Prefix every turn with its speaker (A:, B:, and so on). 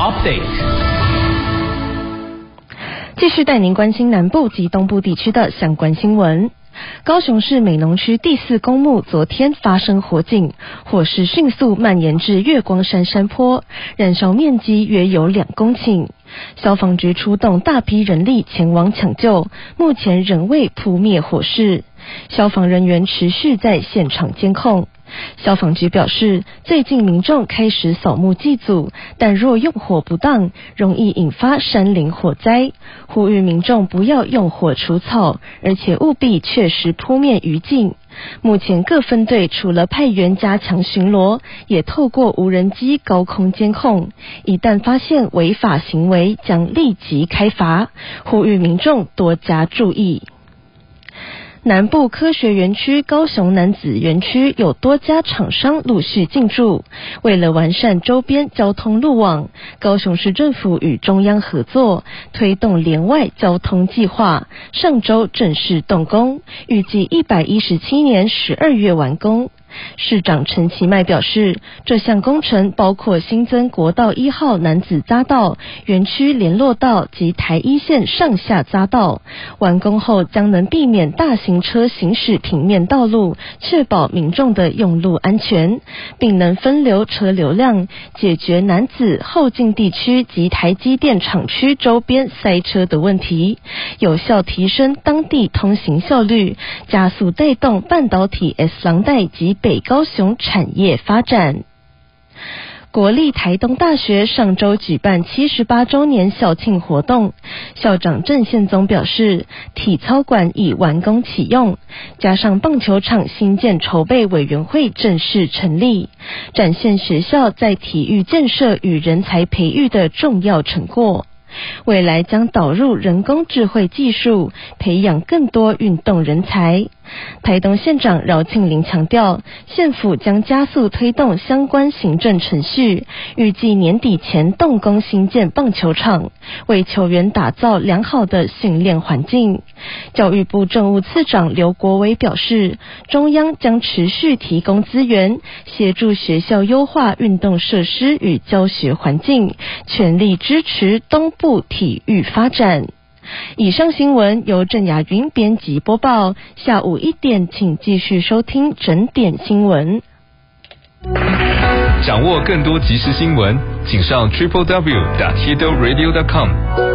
A: Update。
B: 继续带您关心南部及东部地区的相关新闻。高雄市美浓区第4公墓昨天发生火警，火势迅速蔓延至月光山山坡，燃烧面积约有2公顷。消防局出动大批人力前往抢救，目前仍未扑灭火势。消防人员持续在现场监控。消防局表示，最近民众开始扫墓祭祖，但若用火不当，容易引发山林火灾，呼吁民众不要用火除草，而且务必确实扑灭余烬。目前各分队除了派员加强巡逻，也透过无人机高空监控，一旦发现违法行为，将立即开罚，呼吁民众多加注意。南部科学园区高雄楠梓园区有多家厂商陆续进驻，为了完善周边交通路网，高雄市政府与中央合作，推动联外交通计划，上周正式动工，预计117年12月完工。市长陈其迈表示，这项工程包括新增国道1号楠梓匝道、园区联络道及台1线上下匝道，完工后将能避免大型车行驶平面道路，确保民众的用路安全，并能分流车流量，解决楠梓后进地区及台积电厂区周边塞车的问题，有效提升当地通行效率，加速带动半导体 S 廊带及北高雄产业发展。国立台东大学上周举办78周年校庆活动，校长郑宪宗表示，体操馆已完工启用，加上棒球场新建筹备委员会正式成立，展现学校在体育建设与人才培育的重要成果。未来将导入人工智慧技术，培养更多运动人才。台东县长饶庆铃强调，县府将加速推动相关行政程序，预计年底前动工新建棒球场，为球员打造良好的训练环境。教育部政务次长刘国维表示，中央将持续提供资源，协助学校优化运动设施与教学环境，全力支持东部体育发展。以上新闻由郑雅云编辑播报，下午1点请继续收听整点新闻。
C: 掌握更多即时新闻，请上 www.tdoradio.com。